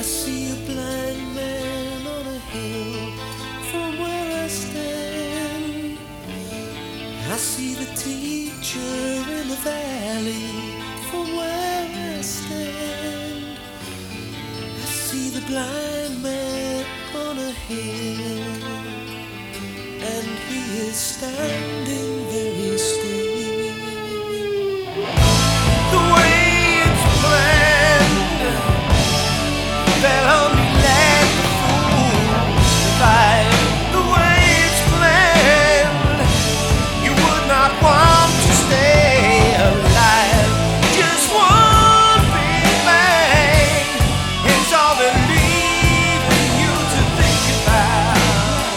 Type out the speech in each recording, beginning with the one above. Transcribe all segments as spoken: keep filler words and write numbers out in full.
see a blind man on a hill from where I stand. I see the teacher in the valley from where I stand. I see the blind man on a hill, and he is standing very still. The way it's planned fell on me like a fool. If I, the way it's planned, you would not want to stay alive. Just one big bang, it's all they're leaving you to think about.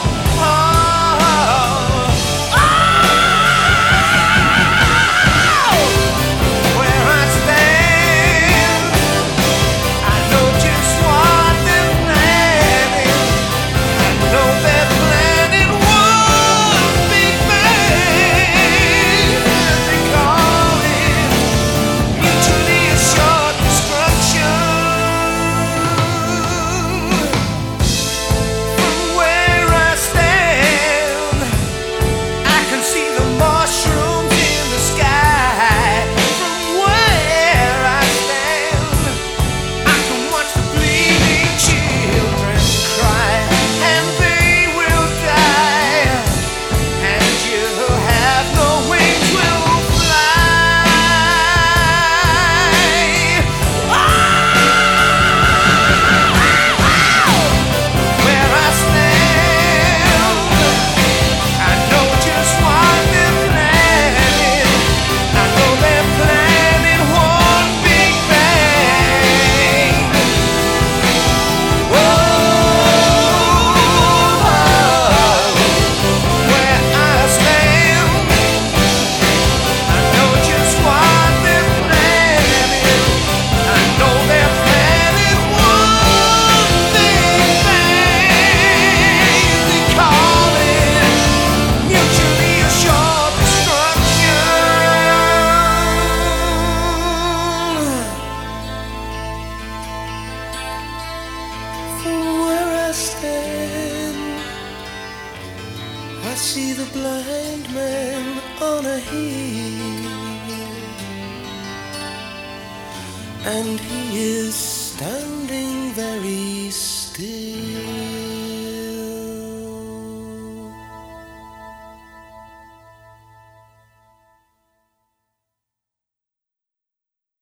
Oh, oh, where I stand, I know just what they're planning. I know they're planning one big bang. They call it mutually assured destruction. From where I stand, I can see the mushrooms in the sky. From where I stand, I can watch the bleeding children cry, and they will die, and you have no wings, will fly. Where I stand, I know just what they're planning. I know they're planning one big bang. Whoa, where I stand, I know just what they're planning. I know they're planning one big bang. They call it mutually assured destruction. From where I stand, I see the blind man on a hill, and he is